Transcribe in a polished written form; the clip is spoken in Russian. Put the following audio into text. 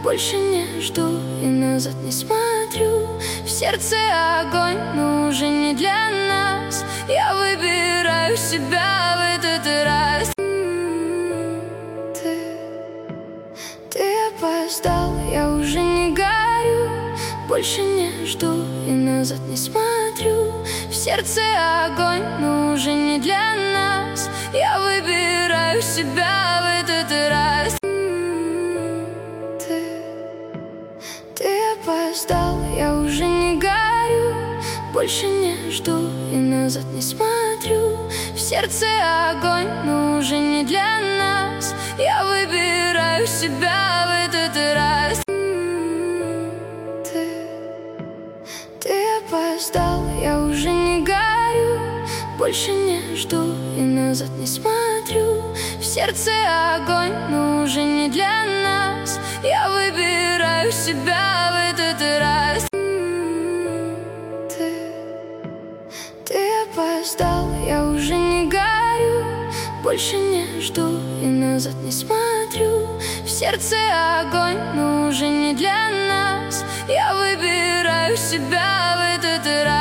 больше не жду и назад не смотрю. В сердце огонь, но уже не для нас. Я выбираю себя в этот раз. Ты опоздал, я уже не горю. Больше не жду и назад не смотрю. В сердце огонь, но уже не для нас. Я выбираю себя в этот раз. Ты опоздал, я уже не горю. Больше не жду и назад не смотрю. В сердце огонь, но уже не для нас. Я выбираю себя в этот раз. Ты опоздал, я уже не горю. Больше не жду и назад не смотрю. В сердце огонь, но уже не для нас. Я выбираю себя в этот раз. Ты опоздал, я уже не горю. Больше не жду и назад не смотрю. В сердце огонь, но уже не для нас. Я выбираю себя в этот раз.